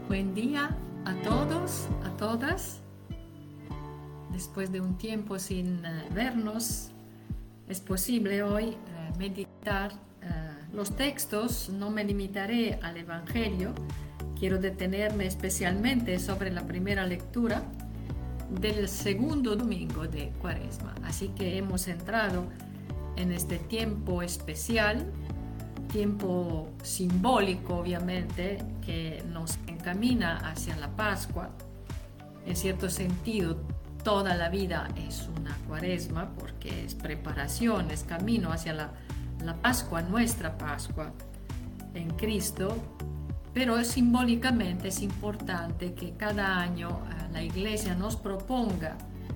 Buen día a todos, a todas. Después de un tiempo sin vernos, es posible hoy meditar los textos. No me limitaré al Evangelio. Quiero detenerme especialmente sobre la primera lectura del segundo domingo de Cuaresma. Así que hemos entrado en este tiempo especial, tiempo simbólico obviamente, que nos encamina hacia la Pascua. En cierto sentido, toda la vida es una Cuaresma porque es preparación, es camino hacia la Pascua, nuestra Pascua en Cristo. Pero simbólicamente es importante que cada año la Iglesia nos proponga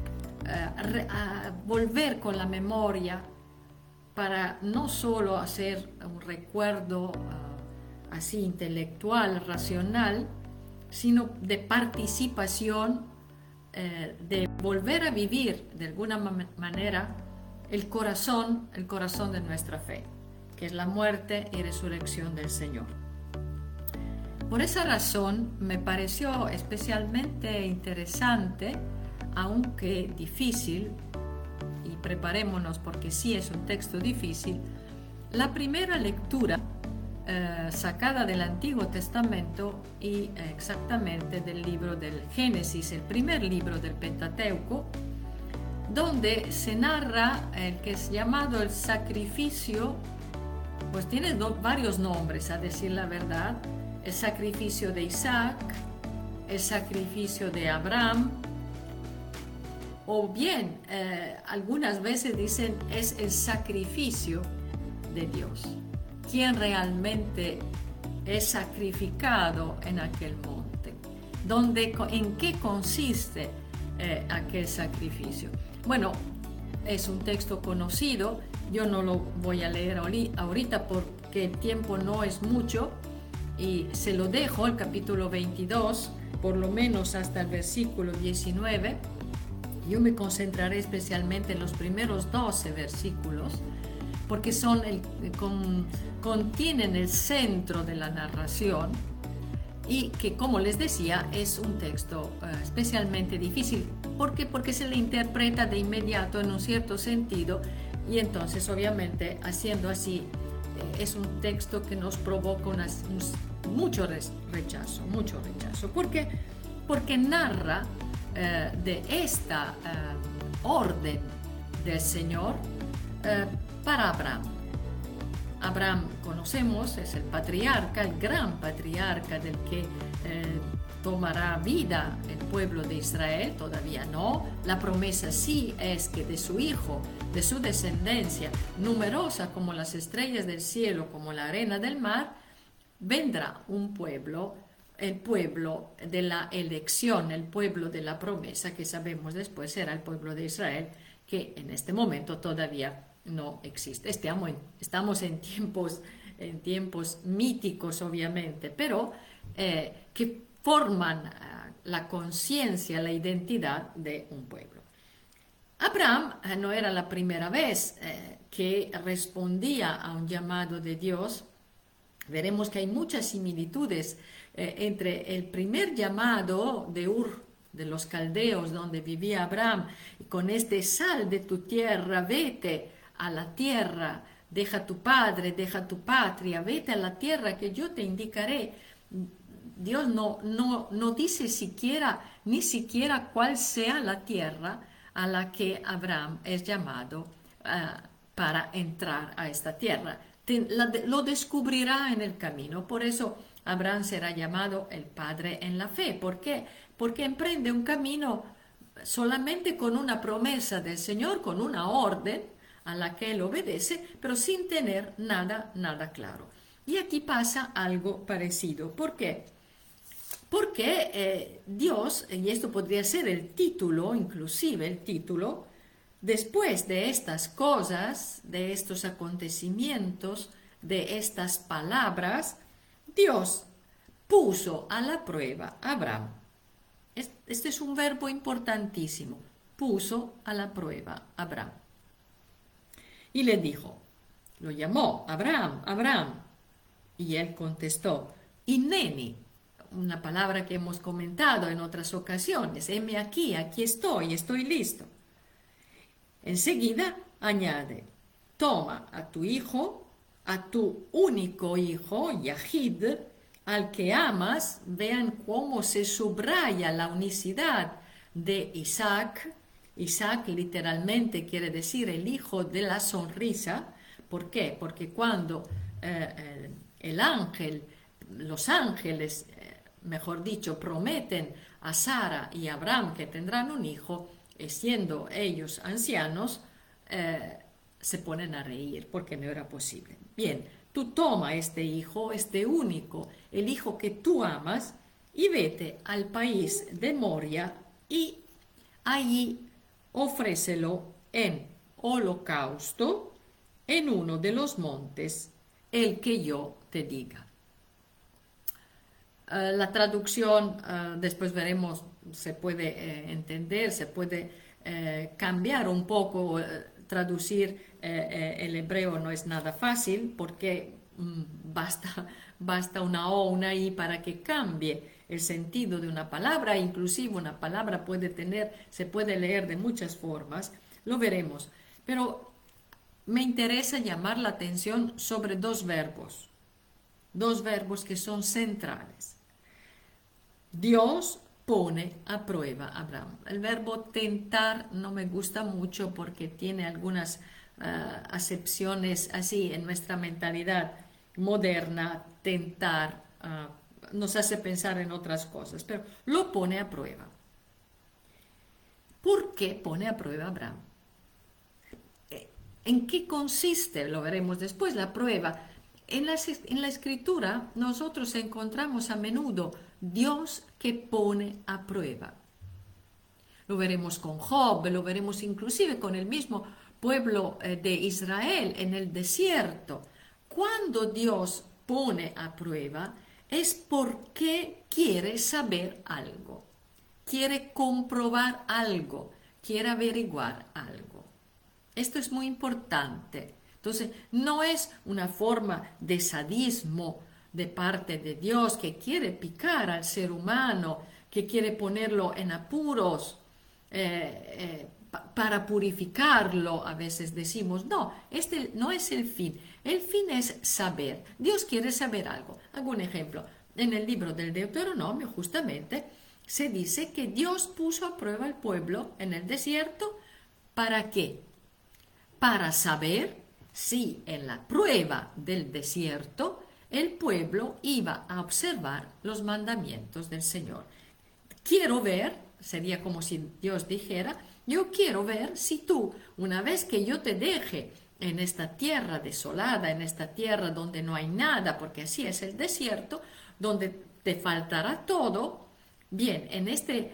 volver con la memoria para no solo hacer un recuerdo así intelectual, racional, sino de participación, de volver a vivir de alguna manera el corazón de nuestra fe, que es la muerte y resurrección del Señor. Por esa razón me pareció especialmente interesante, aunque difícil, y preparémonos porque sí es un texto difícil, la primera lectura sacada del Antiguo Testamento y exactamente del libro del Génesis, el primer libro del Pentateuco, donde se narra el que es llamado el sacrificio, pues tiene varios nombres, a decir la verdad: el sacrificio de Isaac, el sacrificio de Abraham, o bien algunas veces dicen es el sacrificio de Dios, quien realmente es sacrificado en aquel monte, en qué consiste aquel sacrificio. Bueno, es un texto conocido, yo no lo voy a leer ahorita porque el tiempo no es mucho, y se lo dejo el capítulo 22, por lo menos hasta el versículo 19. Yo me concentraré especialmente en los primeros 12 versículos, porque contienen el centro de la narración, y que, como les decía, es un texto especialmente difícil. ¿Por qué? Porque se le interpreta de inmediato en un cierto sentido, y entonces obviamente haciendo así es un texto que nos provoca mucho rechazo. ¿Por qué? Porque narra de esta orden del Señor para Abraham. Abraham, conocemos, es el patriarca, el gran patriarca del que tomará vida el pueblo de Israel. Todavía no. La promesa sí es que de su hijo, de su descendencia, numerosa como las estrellas del cielo, como la arena del mar, vendrá un pueblo, el pueblo de la elección, el pueblo de la promesa, que sabemos después será el pueblo de Israel, que en este momento todavía no existe. Estamos en tiempos míticos, obviamente, pero que forman la conciencia, la identidad de un pueblo. Abraham no era la primera vez que respondía a un llamado de Dios. Veremos que hay muchas similitudes entre el primer llamado de Ur de los caldeos, donde vivía Abraham, y con este: sal de tu tierra, vete a la tierra, deja tu padre, deja tu patria, vete a la tierra que yo te indicaré. Dios no dice ni siquiera cuál sea la tierra a la que Abraham es llamado para entrar a esta tierra. Lo descubrirá en el camino. Por eso Abraham será llamado el padre en la fe. ¿Por qué? Porque emprende un camino solamente con una promesa del Señor, con una orden a la que él obedece, pero sin tener nada claro. Y aquí pasa algo parecido. ¿Por qué? Porque Dios, y esto podría ser el título, inclusive el título, después de estas cosas, de estos acontecimientos, de estas palabras, Dios puso a la prueba a Abraham. Este es un verbo importantísimo. Puso a la prueba a Abraham. Y le dijo, lo llamó: Abraham, Abraham. Y él contestó: Hineni. una palabra que hemos comentado en otras ocasiones. Heme aquí, aquí estoy listo. Enseguida añade, toma a tu hijo, a tu único hijo, Yahid, al que amas. Vean cómo se subraya la unicidad de Isaac. Isaac literalmente quiere decir el hijo de la sonrisa. ¿Por qué? Porque cuando los ángeles, mejor dicho, prometen a Sara y a Abraham que tendrán un hijo, siendo ellos ancianos, se ponen a reír porque no era posible. Bien, tú toma este hijo, este único, el hijo que tú amas, y vete al país de Moria y allí ofrécelo en holocausto en uno de los montes, el que yo te diga. La traducción, después veremos, se puede entender, se puede cambiar un poco, traducir el hebreo no es nada fácil porque basta una o, una i para que cambie el sentido de una palabra. Inclusive una palabra se puede leer de muchas formas, lo veremos. Pero me interesa llamar la atención sobre dos verbos que son centrales. Dios pone a prueba a Abraham. El verbo tentar no me gusta mucho porque tiene algunas acepciones así en nuestra mentalidad moderna. Tentar nos hace pensar en otras cosas, pero lo pone a prueba. ¿Por qué pone a prueba a Abraham? ¿En qué consiste? Lo veremos después, la prueba. En la escritura nosotros encontramos a menudo Dios que pone a prueba. Lo veremos con Job, lo veremos inclusive con el mismo pueblo de Israel en el desierto. Cuando Dios pone a prueba es porque quiere saber algo, quiere comprobar algo, quiere averiguar algo. Esto es muy importante. Entonces, no es una forma de sadismo de parte de Dios que quiere picar al ser humano, que quiere ponerlo en apuros para purificarlo. A veces decimos, no, este no es el fin. El fin es saber. Dios quiere saber algo. Hago un ejemplo. En el libro del Deuteronomio, justamente, se dice que Dios puso a prueba al pueblo en el desierto. ¿Para qué? Para saber si en la prueba del desierto el pueblo iba a observar los mandamientos del Señor. Quiero ver, sería como si Dios dijera, yo quiero ver si tú, una vez que yo te deje en esta tierra desolada, en esta tierra donde no hay nada, porque así es el desierto, donde te faltará todo, bien, en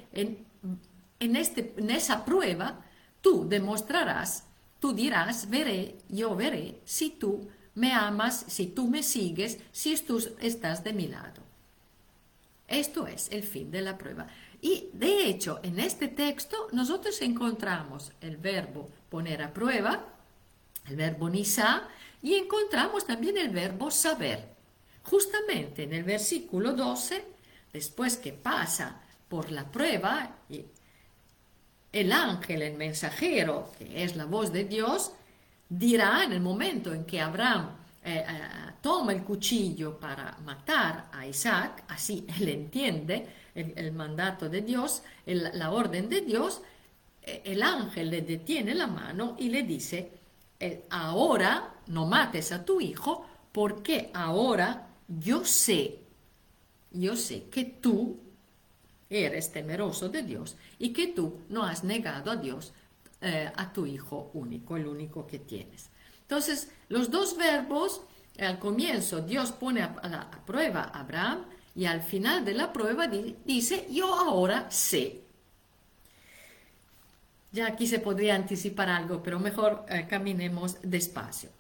esa prueba tú demostrarás. Tú dirás, yo veré si tú me amas, si tú me sigues, si tú estás de mi lado. Esto es el fin de la prueba. Y de hecho, en este texto nosotros encontramos el verbo poner a prueba, el verbo nisá, y encontramos también el verbo saber. Justamente en el versículo 12, después que pasa por la prueba, el ángel, el mensajero, que es la voz de Dios, dirá en el momento en que Abraham toma el cuchillo para matar a Isaac, así él entiende el mandato de Dios, la orden de Dios, el ángel le detiene la mano y le dice, ahora no mates a tu hijo, porque ahora yo sé que tú eres temeroso de Dios y que tú no has negado a Dios, a tu hijo único, el único que tienes. Entonces, los dos verbos, al comienzo Dios pone a prueba a Abraham y al final de la prueba dice, yo ahora sé. Ya aquí se podría anticipar algo, pero mejor caminemos despacio.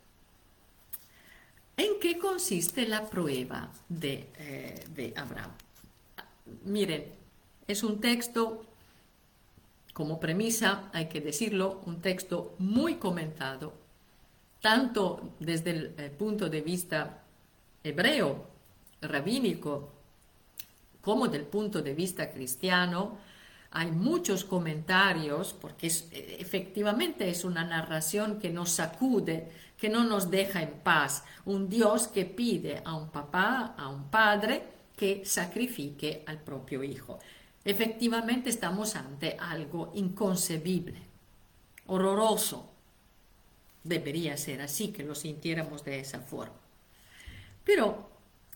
¿En qué consiste la prueba de Abraham? Miren, es un texto, como premisa, hay que decirlo, un texto muy comentado, tanto desde el punto de vista hebreo, rabínico, como del punto de vista cristiano. Hay muchos comentarios, porque efectivamente es una narración que nos sacude, que no nos deja en paz. Un Dios que pide a un papá, a un padre, que sacrifique al propio hijo. Efectivamente estamos ante algo inconcebible, horroroso. Debería ser así, que lo sintiéramos de esa forma. Pero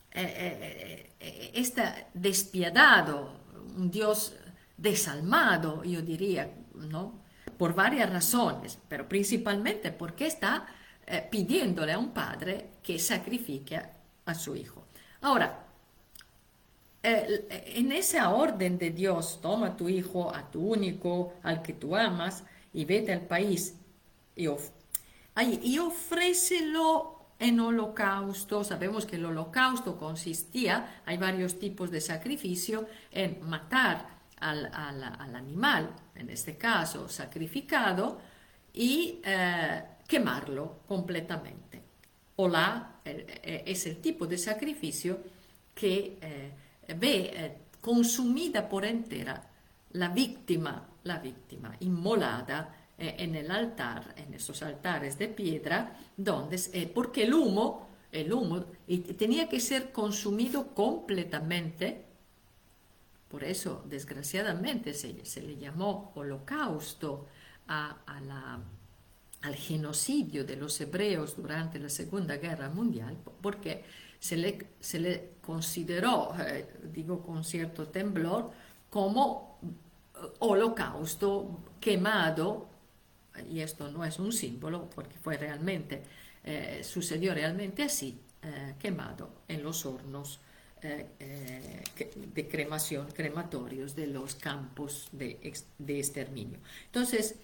está despiadado, un Dios desalmado, yo diría, ¿no? Por varias razones, pero principalmente porque está pidiéndole a un padre que sacrifique a su hijo. Ahora, en esa orden de Dios, toma a tu hijo, a tu único, al que tú amas, y vete al país y ofrécelo en holocausto. Sabemos que el holocausto consistía, hay varios tipos de sacrificio, en matar al animal, en este caso sacrificado, y quemarlo completamente. Olá es el tipo de sacrificio que ve consumida por entera la víctima inmolada en el altar, en esos altares de piedra, porque el humo tenía que ser consumido completamente. Por eso, desgraciadamente, se le llamó holocausto al genocidio de los hebreos durante la Segunda Guerra Mundial, porque se le consideró, digo con cierto temblor, como holocausto quemado. Y esto no es un símbolo, porque sucedió realmente así, quemado en los hornos de cremación, crematorios de los campos de exterminio. Entonces,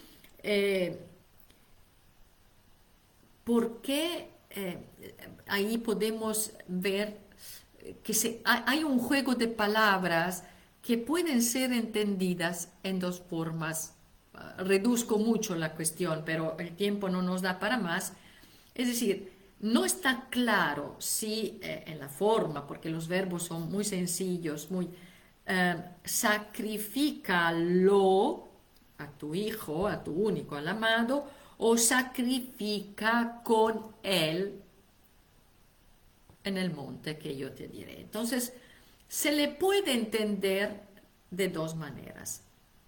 ¿por qué ahí podemos ver que hay un juego de palabras que pueden ser entendidas en dos formas? Reduzco mucho la cuestión, pero el tiempo no nos da para más. Es decir, no está claro si en la forma, porque los verbos son muy sencillos, sacrifícalo a tu hijo, a tu único, al amado, o sacrifica con él en el monte que yo te diré. Entonces, se le puede entender de dos maneras.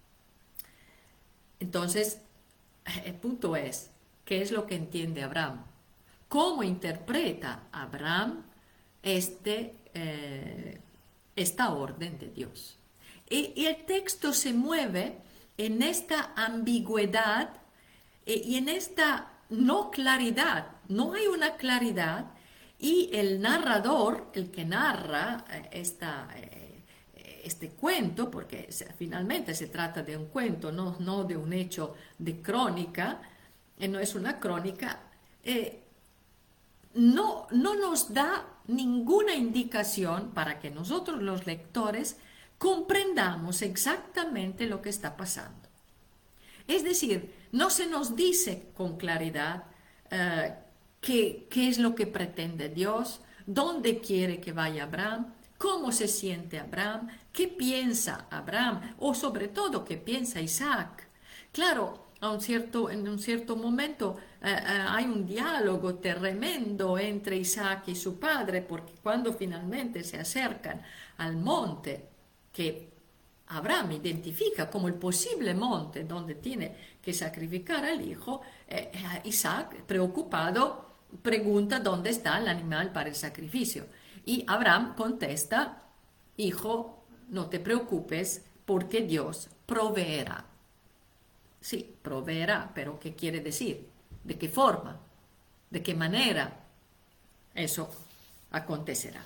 Entonces, el punto es, ¿qué es lo que entiende Abraham? ¿Cómo interpreta Abraham esta orden de Dios? Y el texto se mueve en esta ambigüedad y en esta no claridad. No hay una claridad y el narrador, el que narra este cuento, porque finalmente se trata de un cuento, no de un hecho de crónica, no es una crónica, no nos da ninguna indicación para que nosotros los lectores comprendamos exactamente lo que está pasando. Es decir, no se nos dice con claridad qué es lo que pretende Dios, dónde quiere que vaya Abraham, cómo se siente Abraham, qué piensa Abraham, o sobre todo qué piensa Isaac. Claro, en un cierto momento hay un diálogo tremendo entre Isaac y su padre, porque cuando finalmente se acercan al monte que Abraham identifica como el posible monte donde tiene que sacrificar al hijo, Isaac, preocupado, pregunta dónde está el animal para el sacrificio. Y Abraham contesta, hijo, no te preocupes porque Dios proveerá. Sí, proveerá, pero ¿qué quiere decir? ¿De qué forma? ¿De qué manera? Eso acontecerá.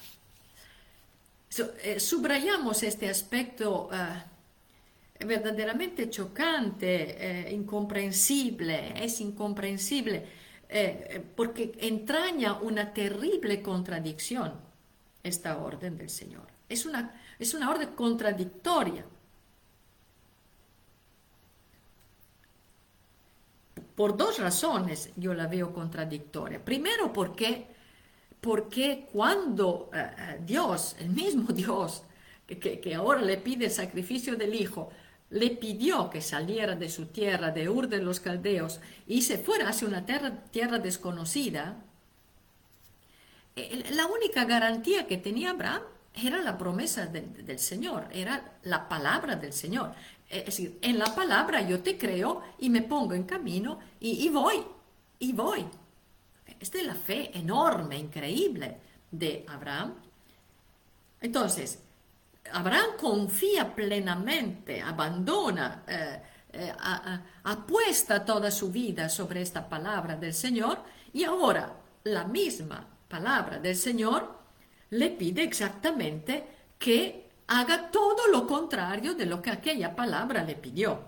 Subrayamos este aspecto verdaderamente chocante, incomprensible, es incomprensible, porque entraña una terrible contradicción esta orden del Señor. Es una orden contradictoria. Por dos razones yo la veo contradictoria. Primero porque cuando Dios, el mismo Dios, que ahora le pide el sacrificio del hijo, le pidió que saliera de su tierra, de Ur de los Caldeos, y se fuera hacia una tierra desconocida, la única garantía que tenía Abraham era la promesa del Señor, era la palabra del Señor. Es decir, en la palabra yo te creo y me pongo en camino y voy, y voy. Esta es la fe enorme, increíble de Abraham. Entonces, Abraham confía plenamente, abandona, apuesta toda su vida sobre esta palabra del Señor y ahora la misma palabra del Señor le pide exactamente que haga todo lo contrario de lo que aquella palabra le pidió.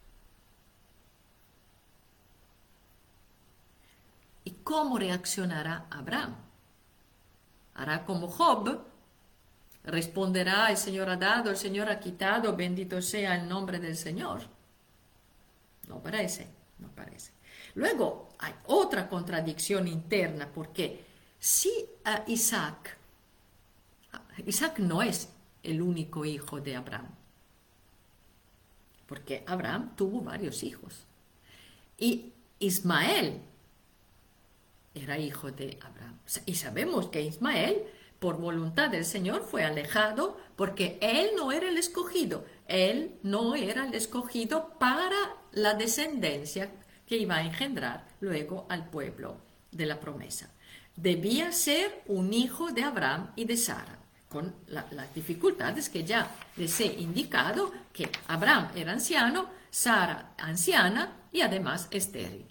¿Y cómo reaccionará Abraham? ¿Hará como Job? ¿Responderá: el Señor ha dado, el Señor ha quitado, bendito sea el nombre del Señor? No parece, no parece. Luego hay otra contradicción interna, porque si Isaac no es el único hijo de Abraham, porque Abraham tuvo varios hijos, y Ismael era hijo de Abraham. Y sabemos que Ismael, por voluntad del Señor, fue alejado porque él no era el escogido. Él no era el escogido para la descendencia que iba a engendrar luego al pueblo de la promesa. Debía ser un hijo de Abraham y de Sara, con las dificultades que ya les he indicado, que Abraham era anciano, Sara anciana y además estéril.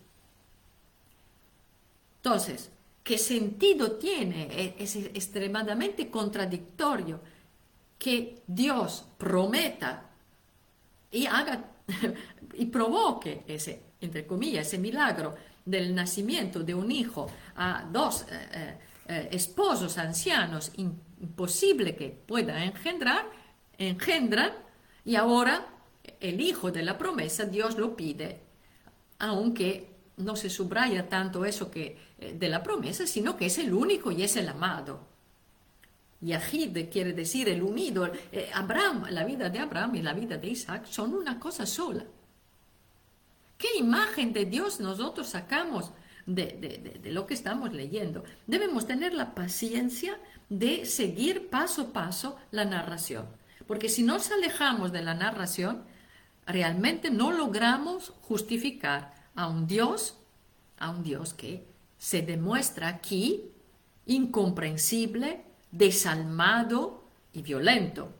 Entonces, ¿qué sentido tiene? Es extremadamente contradictorio que Dios prometa y haga y provoque ese, entre comillas, ese milagro del nacimiento de un hijo a dos esposos ancianos, imposible que pueda engendran, y ahora el hijo de la promesa Dios lo pide, aunque no se subraya tanto eso que de la promesa, sino que es el único y es el amado. Yahid quiere decir el unido. Abraham, la vida de Abraham y la vida de Isaac son una cosa sola. ¿Qué imagen de Dios nosotros sacamos de lo que estamos leyendo? Debemos tener la paciencia de seguir paso a paso la narración, porque si nos alejamos de la narración, realmente no logramos justificar a un Dios que se demuestra aquí incomprensible, desalmado y violento.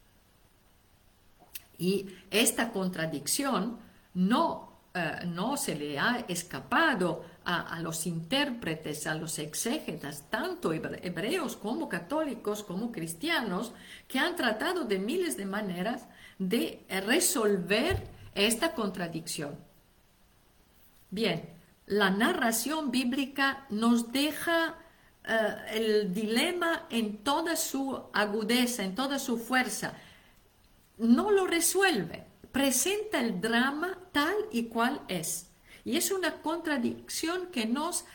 Y esta contradicción no se le ha escapado a los intérpretes, a los exégetas, tanto hebreos como católicos, como cristianos, que han tratado de miles de maneras de resolver esta contradicción. Bien, la narración bíblica nos deja el dilema en toda su agudeza, en toda su fuerza. No lo resuelve, presenta el drama tal y cual es. Y es una contradicción que nos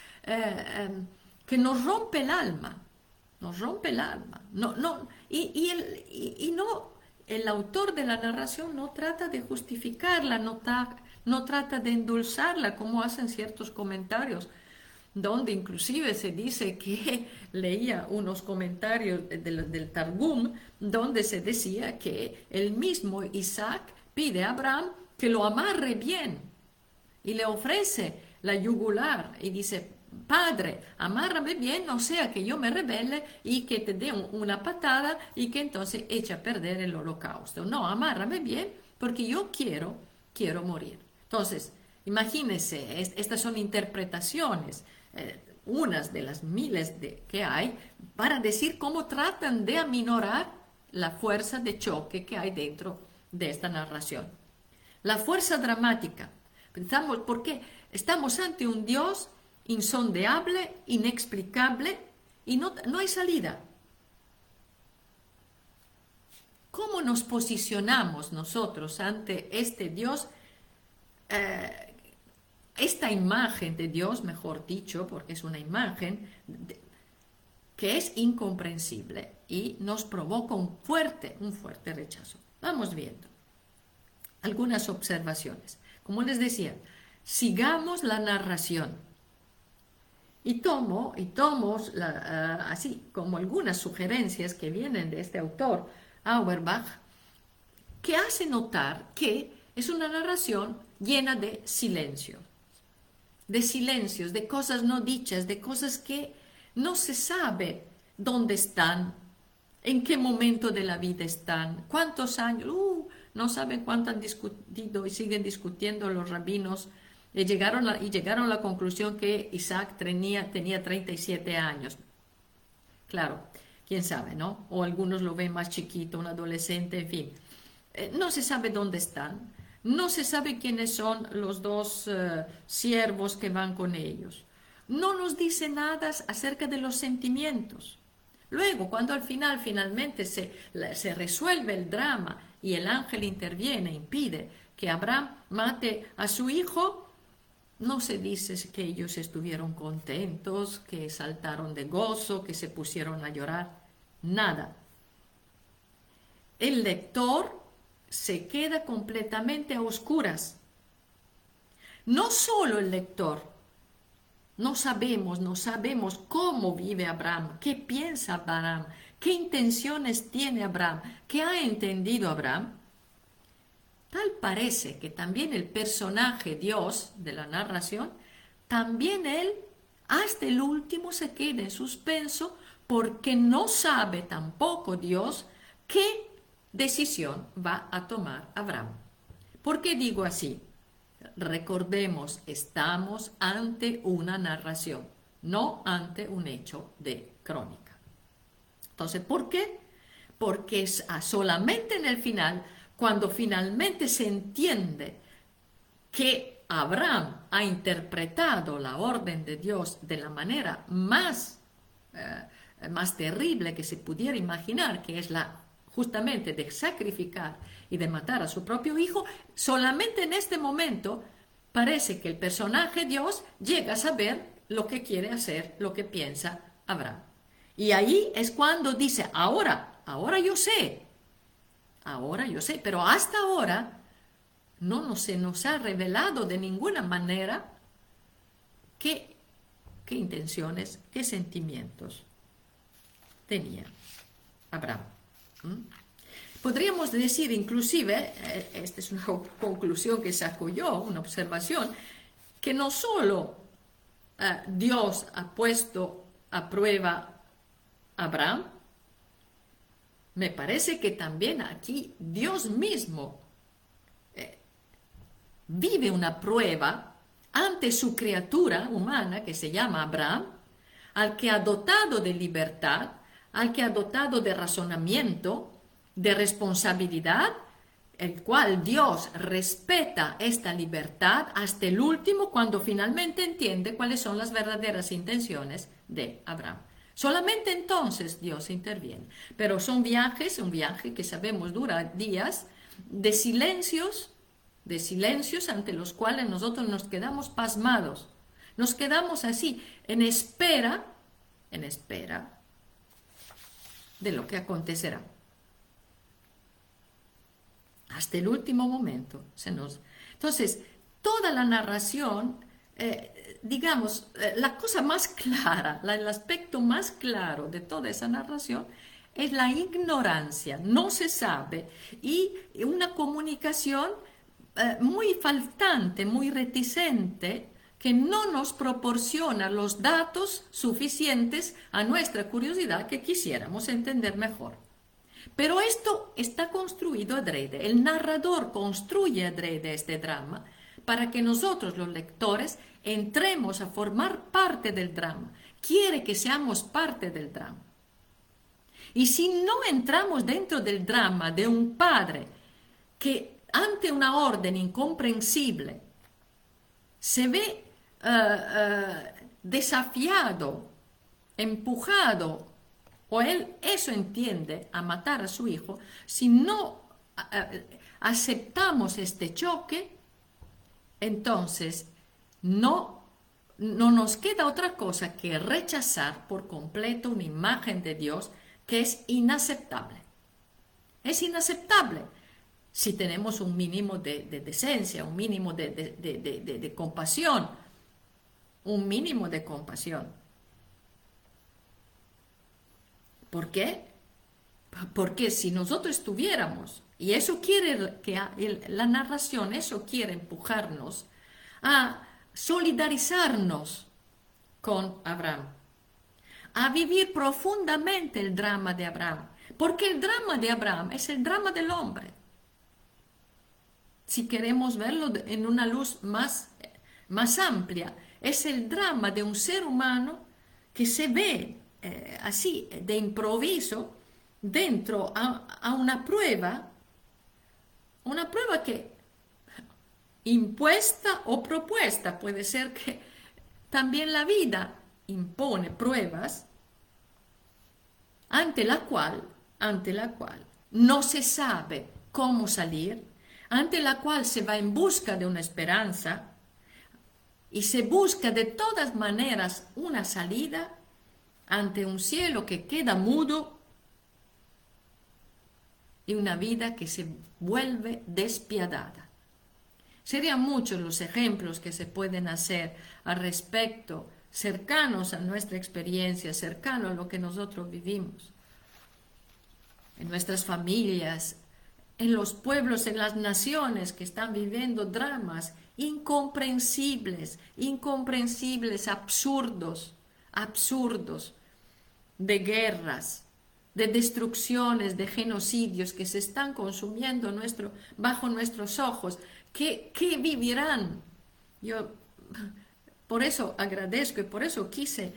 rompe el alma. Nos rompe el alma. El autor de la narración no trata de justificarla, no trata de endulzarla, como hacen ciertos comentarios, donde inclusive se dice que leía unos comentarios del Targum, donde se decía que el mismo Isaac pide a Abraham que lo amarre bien y le ofrece la yugular y dice: Padre, amárrame bien, no sea que yo me rebele y que te dé una patada y que entonces eche a perder el holocausto. No, amárrame bien porque yo quiero morir. Entonces, imagínense, estas son interpretaciones, unas de las miles que hay, para decir cómo tratan de aminorar la fuerza de choque que hay dentro de esta narración. La fuerza dramática. Pensamos, ¿por qué? Estamos ante un Dios insondeable, inexplicable, y no hay salida. ¿Cómo nos posicionamos nosotros ante este Dios? Esta imagen de Dios, mejor dicho, porque es una imagen que es incomprensible y nos provoca un fuerte rechazo. Vamos viendo algunas observaciones. Como les decía, sigamos la narración y tomo así como algunas sugerencias que vienen de este autor, Auerbach, que hace notar que es una narración llena de silencios, de cosas no dichas, de cosas que no se sabe dónde están, en qué momento de la vida están, cuántos años, no saben cuánto han discutido y siguen discutiendo los rabinos y llegaron a la conclusión que Isaac tenía 37 años. Claro, quién sabe, ¿no? O algunos lo ven más chiquito, un adolescente, en fin. No se sabe dónde están, no se sabe quiénes son los dos siervos que van con ellos. No nos dice nada acerca de los sentimientos. Luego, cuando al final finalmente se resuelve el drama y el ángel interviene, impide que Abraham mate a su hijo, no se dice que ellos estuvieron contentos, que saltaron de gozo, que se pusieron a llorar, nada. El lector se queda completamente a oscuras. No solo el lector, no sabemos cómo vive Abraham, qué piensa Abraham, qué intenciones tiene Abraham, qué ha entendido Abraham. Tal parece que también el personaje Dios de la narración, también él hasta el último se queda en suspenso porque no sabe tampoco Dios qué decisión va a tomar Abraham. ¿Por qué digo así? Recordemos, estamos ante una narración, no ante un hecho de crónica. Entonces, ¿por qué? Porque es solamente en el final, cuando finalmente se entiende que Abraham ha interpretado la orden de Dios de la manera más terrible que se pudiera imaginar, que es justamente de sacrificar y de matar a su propio hijo, solamente en este momento parece que el personaje Dios llega a saber lo que quiere hacer, lo que piensa Abraham. Y ahí es cuando dice, ahora yo sé, pero hasta ahora no se nos ha revelado de ninguna manera qué intenciones, qué sentimientos tenía Abraham. Podríamos decir inclusive, esta es una conclusión que saco yo, una observación, que no solo Dios ha puesto a prueba a Abraham, me parece que también aquí Dios mismo vive una prueba ante su criatura humana que se llama Abraham, al que ha dotado de libertad, al que ha dotado de razonamiento, de responsabilidad, el cual Dios respeta esta libertad hasta el último cuando finalmente entiende cuáles son las verdaderas intenciones de Abraham. Solamente entonces Dios interviene. Pero son un viaje que sabemos dura días, de silencios ante los cuales nosotros nos quedamos pasmados. Nos quedamos así, en espera de lo que acontecerá. Hasta el último momento. Entonces, toda la narración, la cosa más clara, el aspecto más claro de toda esa narración es la ignorancia, no se sabe, y una comunicación muy faltante, muy reticente, que no nos proporciona los datos suficientes a nuestra curiosidad que quisiéramos entender mejor. Pero esto está construido adrede. El narrador construye adrede este drama para que nosotros, los lectores, entremos a formar parte del drama. Quiere que seamos parte del drama. Y si no entramos dentro del drama de un padre que ante una orden incomprensible se ve desafiado, empujado, o él eso entiende, a matar a su hijo, si no aceptamos este choque, entonces no no nos queda otra cosa que rechazar por completo una imagen de Dios que es inaceptable. Es inaceptable si tenemos un mínimo de decencia, un mínimo de compasión, un mínimo de compasión. ¿Por qué? Porque si nosotros tuviéramos, y eso quiere que la narración, eso quiere empujarnos a solidarizarnos con Abraham, a vivir profundamente el drama de Abraham, porque el drama de Abraham es el drama del hombre. Si queremos verlo en una luz más amplia, es el drama de un ser humano que se ve así, de improviso, dentro a una prueba que impuesta o propuesta, puede ser que también la vida impone pruebas ante la cual no se sabe cómo salir, ante la cual se va en busca de una esperanza y se busca de todas maneras una salida ante un cielo que queda mudo y una vida que se vuelve despiadada. Serían muchos los ejemplos que se pueden hacer al respecto, cercanos a nuestra experiencia, cercanos a lo que nosotros vivimos, en nuestras familias, en los pueblos, en las naciones que están viviendo dramas incomprensibles, absurdos, de guerras, de destrucciones, de genocidios que se están consumiendo bajo nuestros ojos. ¿Qué vivirán? Yo por eso agradezco y por eso quise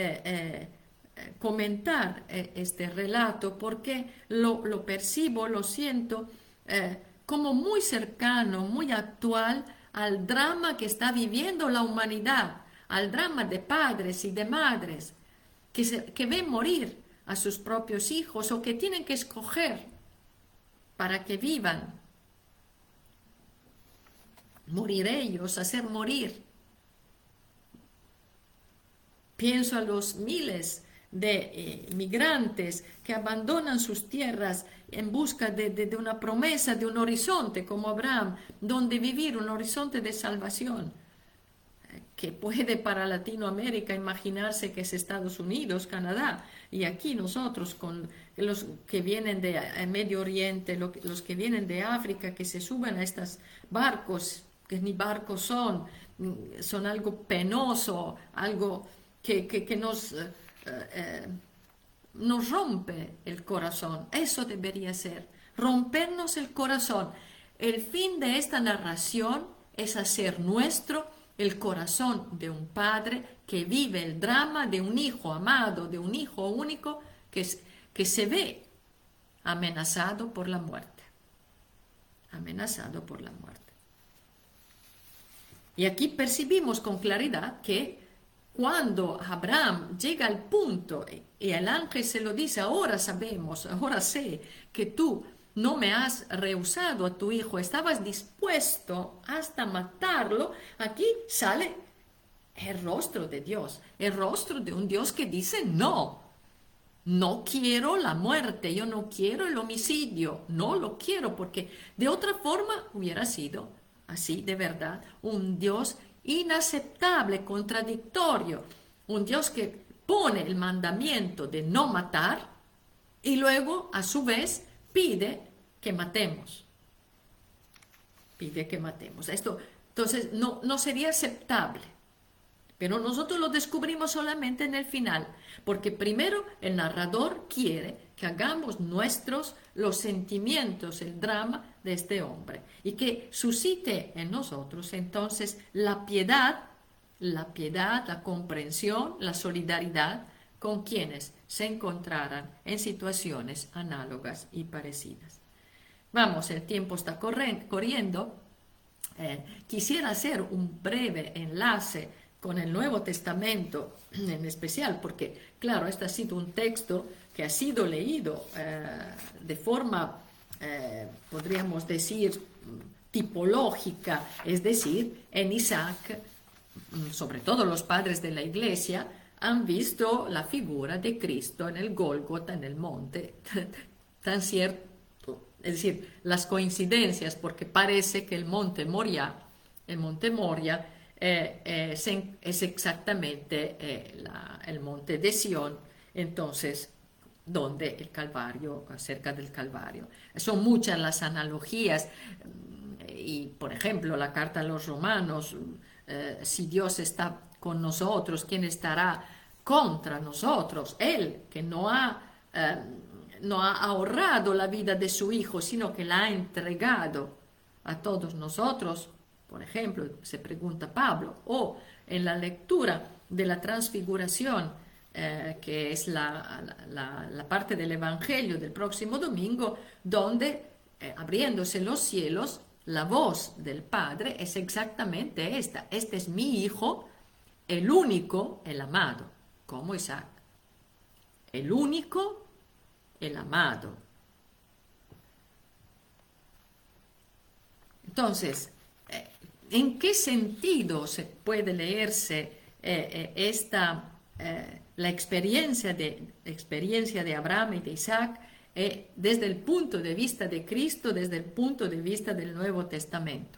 comentar este relato, porque lo percibo, lo siento como muy cercano, muy actual al drama que está viviendo la humanidad, al drama de padres y de madres que ven morir a sus propios hijos o que tienen que escoger para que vivan, morir ellos, hacer morir. Pienso a los miles de migrantes que abandonan sus tierras en busca de una promesa, de un horizonte como Abraham, donde vivir, un horizonte de salvación, que puede para Latinoamérica imaginarse que es Estados Unidos, Canadá, y aquí nosotros con los que vienen de Medio Oriente, los que vienen de África, que se suben a estos barcos, que ni barcos son algo penoso, algo que nos rompe el corazón. Eso debería ser, rompernos el corazón. El fin de esta narración es hacer nuestro el corazón de un padre que vive el drama de un hijo amado, de un hijo único que se ve amenazado por la muerte. Amenazado por la muerte. Y aquí percibimos con claridad que cuando Abraham llega al punto y el ángel se lo dice, ahora sabemos, ahora sé que tú no me has rehusado a tu hijo, estabas dispuesto hasta matarlo, aquí sale el rostro de Dios, el rostro de un Dios que dice no quiero la muerte, yo no quiero el homicidio, no lo quiero, porque de otra forma hubiera sido así de verdad un Dios inaceptable, contradictorio, un Dios que pone el mandamiento de no matar y luego a su vez pide que matemos. Pide que matemos. Esto entonces no sería aceptable. Pero nosotros lo descubrimos solamente en el final, porque primero el narrador quiere que hagamos nuestros los sentimientos, el drama de este hombre, y que suscite en nosotros entonces la piedad, la comprensión, la solidaridad con quienes se encontraran en situaciones análogas y parecidas. Vamos, el tiempo está corriendo. Quisiera hacer un breve enlace con el Nuevo Testamento en especial, porque claro, este ha sido un texto que ha sido leído de forma, podríamos decir, tipológica, es decir, en Isaac sobre todo los padres de la Iglesia, han visto la figura de Cristo en el Gólgota, en el monte, tan cierto. Es decir, las coincidencias, porque parece que el monte Moria es exactamente el monte de Sión, entonces, donde el Calvario, cerca del Calvario. Son muchas las analogías, y por ejemplo, la carta a los romanos, si Dios está con nosotros, ¿quién estará contra nosotros? Él, que no ha ahorrado la vida de su Hijo, sino que la ha entregado a todos nosotros, por ejemplo, se pregunta Pablo, o en la lectura de la transfiguración, que es la parte del Evangelio del próximo domingo, donde, abriéndose los cielos, la voz del Padre es exactamente esta: este es mi Hijo, el único, el amado, como Isaac. El único, el amado. Entonces, ¿en qué sentido se puede leerse la experiencia de Abraham y de Isaac desde el punto de vista de Cristo, desde el punto de vista del Nuevo Testamento?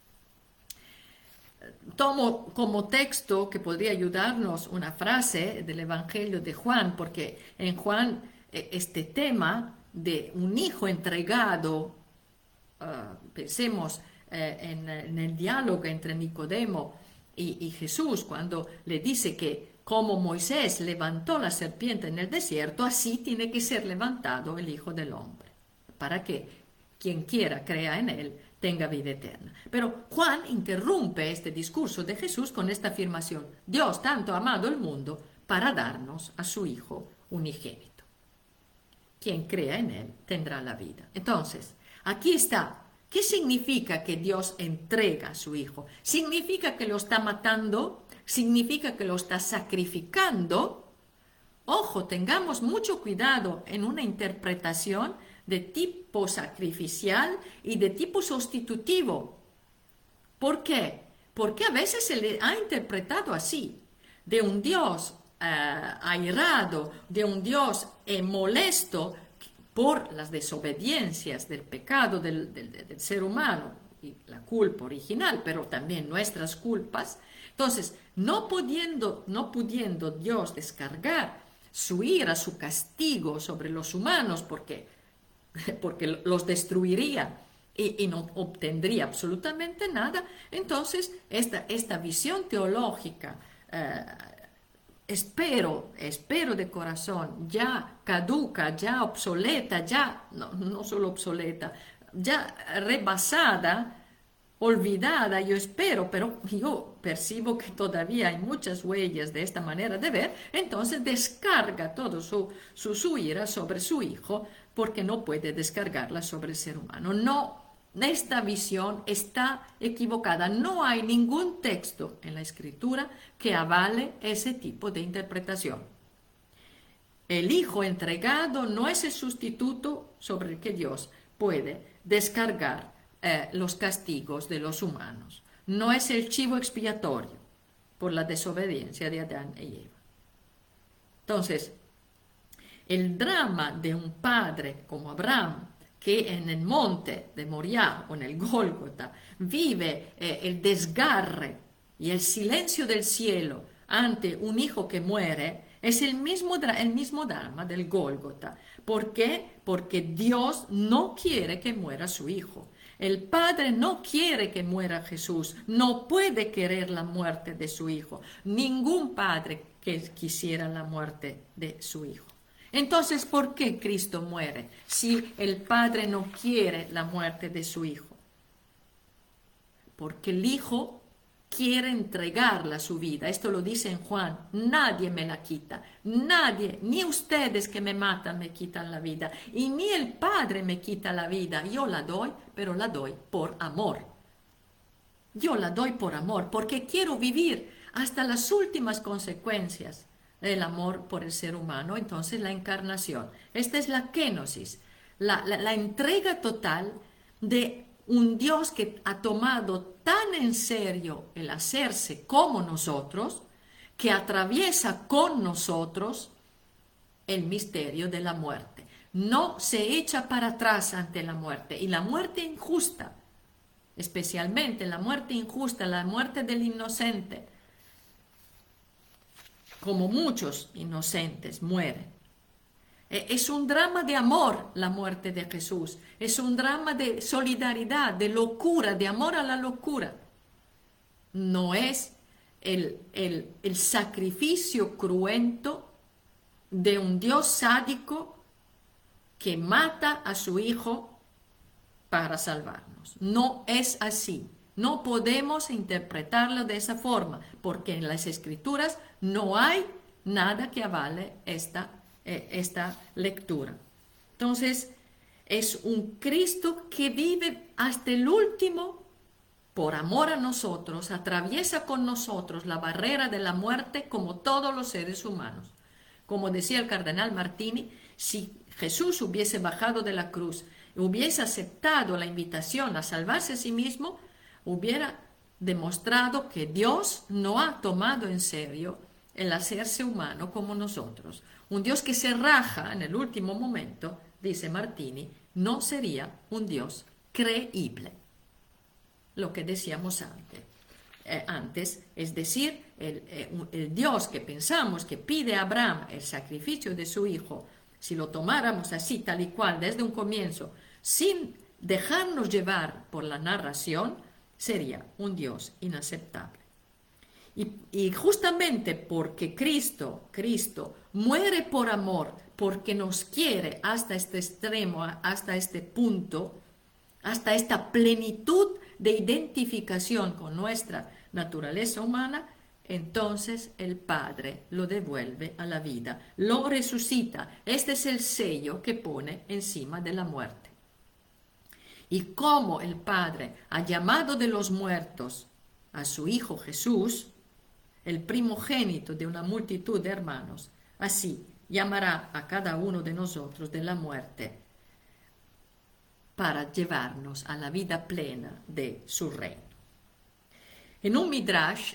Tomo como texto que podría ayudarnos una frase del Evangelio de Juan, porque en Juan este tema de un hijo entregado, pensemos en el diálogo entre Nicodemo y Jesús, cuando le dice que como Moisés levantó la serpiente en el desierto, así tiene que ser levantado el Hijo del Hombre, para que quien quiera crea en él tenga vida eterna. Pero Juan interrumpe este discurso de Jesús con esta afirmación: Dios tanto ha amado el mundo para darnos a su Hijo unigénito. Quien crea en él tendrá la vida. Entonces, aquí está. ¿Qué significa que Dios entrega a su Hijo? ¿Significa que lo está matando? ¿Significa que lo está sacrificando? Ojo, tengamos mucho cuidado en una interpretación de tipo sacrificial y de tipo sustitutivo. ¿Por qué? Porque a veces se le ha interpretado así, de un Dios airado, de un Dios molesto por las desobediencias del pecado del ser humano y la culpa original, pero también nuestras culpas. Entonces, no pudiendo Dios descargar su ira, su castigo sobre los humanos, porque los destruiría y no obtendría absolutamente nada, entonces esta visión teológica, espero de corazón, ya caduca, ya obsoleta, ya no solo obsoleta, ya rebasada, olvidada, yo espero, pero yo percibo que todavía hay muchas huellas de esta manera de ver, entonces descarga todo su ira sobre su Hijo, porque no puede descargarla sobre el ser humano. No, esta visión está equivocada. No hay ningún texto en la Escritura que avale ese tipo de interpretación. El Hijo entregado no es el sustituto sobre el que Dios puede descargar los castigos de los humanos. No es el chivo expiatorio por la desobediencia de Adán y Eva. Entonces, el drama de un padre como Abraham, que en el monte de Moriah o en el Gólgota vive el desgarre y el silencio del cielo ante un hijo que muere, es el mismo drama del Gólgota. ¿Por qué? Porque Dios no quiere que muera su hijo. El Padre no quiere que muera Jesús, no puede querer la muerte de su Hijo. Ningún padre que quisiera la muerte de su Hijo. Entonces, ¿por qué Cristo muere si el Padre no quiere la muerte de su Hijo? Porque el Hijo quiere entregarla su vida. Esto lo dice en Juan: nadie me la quita, nadie, ni ustedes que me matan me quitan la vida, y ni el Padre me quita la vida. Yo la doy, pero la doy por amor. Yo la doy por amor, porque quiero vivir hasta las últimas consecuencias del amor por el ser humano. Entonces, la encarnación, esta es la kenosis, la entrega total de un Dios que ha tomado tan en serio el hacerse como nosotros, que atraviesa con nosotros el misterio de la muerte. No se echa para atrás ante la muerte. Y la muerte injusta, especialmente la muerte injusta, la muerte del inocente, como muchos inocentes mueren. Es un drama de amor la muerte de Jesús. Es un drama de solidaridad, de locura, de amor a la locura. No es el sacrificio cruento de un Dios sádico que mata a su Hijo para salvarnos. No es así. No podemos interpretarlo de esa forma, porque en las Escrituras no hay nada que avale esta lectura. Entonces, es un Cristo que vive hasta el último por amor a nosotros, atraviesa con nosotros la barrera de la muerte como todos los seres humanos. Como decía el cardenal Martini, si Jesús hubiese bajado de la cruz y hubiese aceptado la invitación a salvarse a sí mismo, hubiera demostrado que Dios no ha tomado en serio el hacerse humano como nosotros. Un Dios que se raja en el último momento, dice Martini, no sería un Dios creíble. Lo que decíamos antes, es decir, el Dios que pensamos que pide a Abraham el sacrificio de su hijo, si lo tomáramos así, tal y cual, desde un comienzo, sin dejarnos llevar por la narración, sería un Dios inaceptable. Y justamente porque Cristo muere por amor, porque nos quiere hasta este extremo, hasta este punto, hasta esta plenitud de identificación con nuestra naturaleza humana, entonces el Padre lo devuelve a la vida, lo resucita. Este es el sello que pone encima de la muerte. Y como el Padre ha llamado de los muertos a su Hijo Jesús, el primogénito de una multitud de hermanos, así llamará a cada uno de nosotros de la muerte para llevarnos a la vida plena de su reino. En un midrash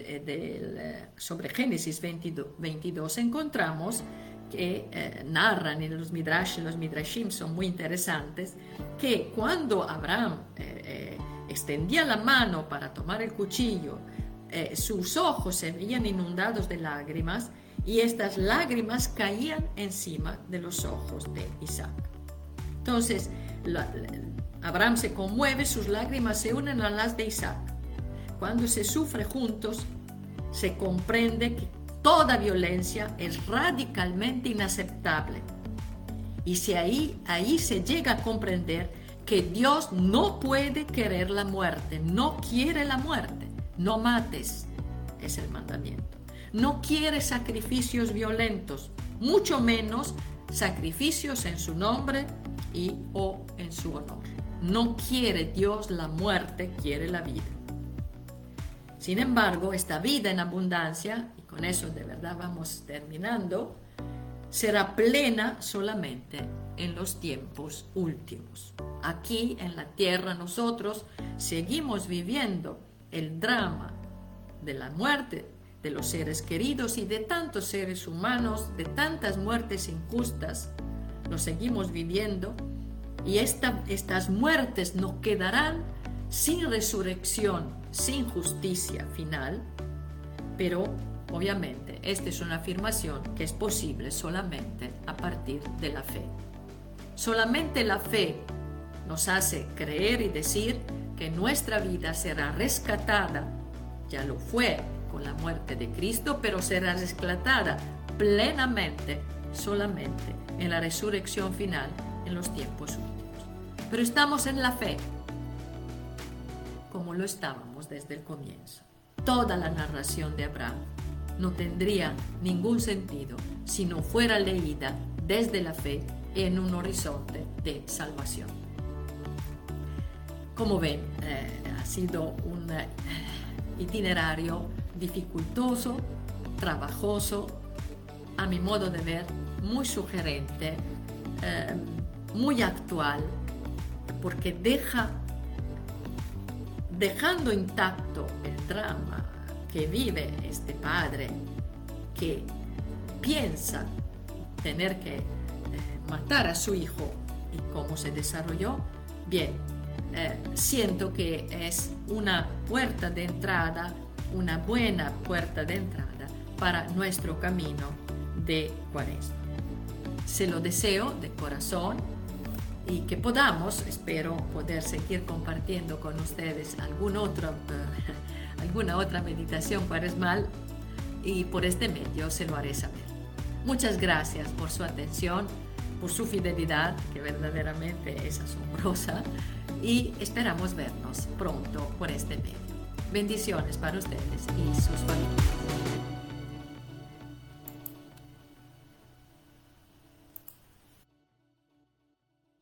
sobre Génesis 22 encontramos que narran en los midrashim son muy interesantes, que cuando Abraham extendía la mano para tomar el cuchillo, sus ojos se veían inundados de lágrimas y estas lágrimas caían encima de los ojos de Isaac. Entonces, Abraham se conmueve, sus lágrimas se unen a las de Isaac. Cuando se sufre juntos, se comprende que toda violencia es radicalmente inaceptable. Y si ahí se llega a comprender que Dios no puede querer la muerte, no quiere la muerte. No mates, es el mandamiento. No quiere sacrificios violentos, mucho menos sacrificios en su nombre o en su honor. No quiere Dios la muerte, quiere la vida. Sin embargo, esta vida en abundancia, y con eso de verdad vamos terminando, será plena solamente en los tiempos últimos. Aquí en la tierra nosotros seguimos viviendo el drama de la muerte de los seres queridos y de tantos seres humanos, de tantas muertes injustas, lo seguimos viviendo, y estas muertes nos quedarán sin resurrección, sin justicia final, pero obviamente esta es una afirmación que es posible solamente a partir de la fe. Solamente la fe nos hace creer y decir que nuestra vida será rescatada, ya lo fue con la muerte de Cristo, pero será rescatada plenamente solamente en la resurrección final en los tiempos últimos. Pero estamos en la fe, como lo estábamos desde el comienzo. Toda la narración de Abraham no tendría ningún sentido si no fuera leída desde la fe en un horizonte de salvación. Como ven, ha sido un itinerario dificultoso, trabajoso, a mi modo de ver, muy sugerente, muy actual, porque deja dejando intacto el drama que vive este padre que piensa tener que matar a su hijo y cómo se desarrolló, bien, siento que es una puerta de entrada, una buena puerta de entrada para nuestro camino de Cuaresma. Se lo deseo de corazón y que podamos, espero poder seguir compartiendo con ustedes alguna otra meditación cuaresmal y por este medio se lo haré saber. Muchas gracias por su atención, por su fidelidad, que verdaderamente es asombrosa, y esperamos vernos pronto por este medio. Bendiciones para ustedes y sus familias.